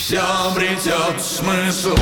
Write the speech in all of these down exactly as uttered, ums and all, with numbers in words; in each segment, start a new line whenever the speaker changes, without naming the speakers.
Все обретет смысл.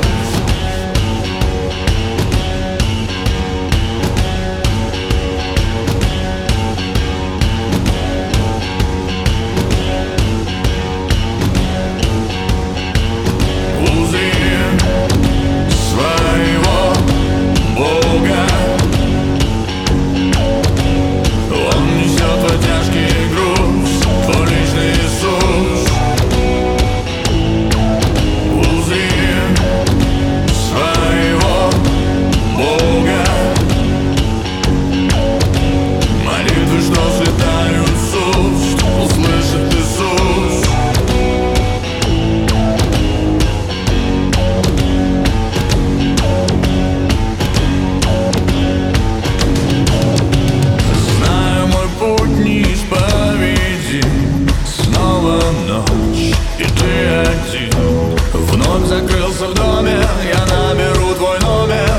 Закрылся в доме, я наберу твой номер.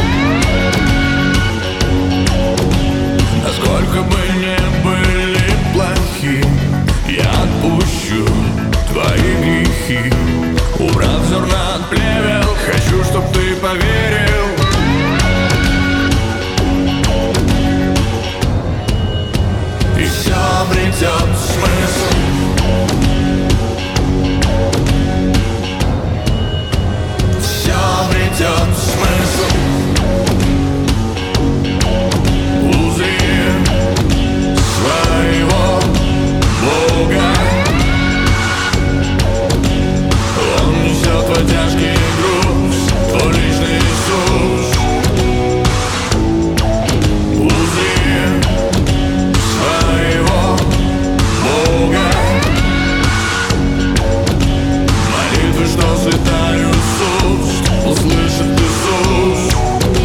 Насколько бы ни были плохи, я отпущу твои грехи. Убрав зерна от плевел, хочу, чтоб ты поверил. И все обретет смысл. Обретет смысл. Узри своего Бога. Он несет твой тяжкий груз, твой личный Иисус. Узри своего Бога. Молитвы, что слетают с уст, услышит Иисус.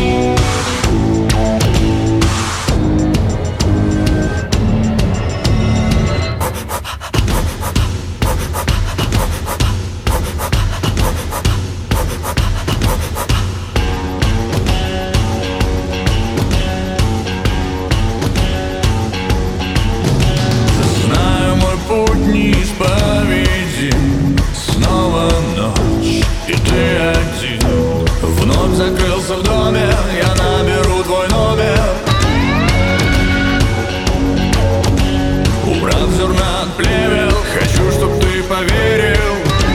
Знаю, мой путь неисповедим. Снова ночь, и ты один. Вновь закрылся в доме, я наберу твой номер. Убрав зерна от плевел, хочу, чтоб ты поверил.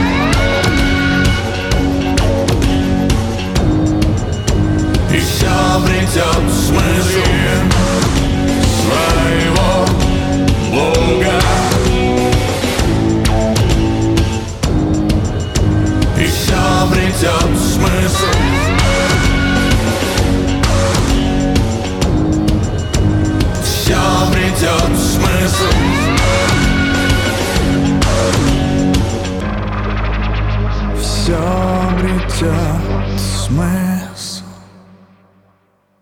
И все обретет смысл. Своего Бога. И все обретет смысл. Все обретет смысл. Все обретет смысл.